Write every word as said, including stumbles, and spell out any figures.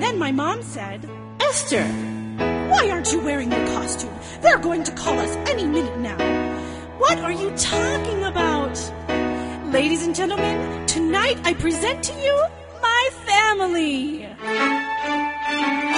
Then my mom said, Esther, why aren't you wearing your costume? They're going to call us any minute now. What are you talking about? Ladies and gentlemen, tonight I present to you my family.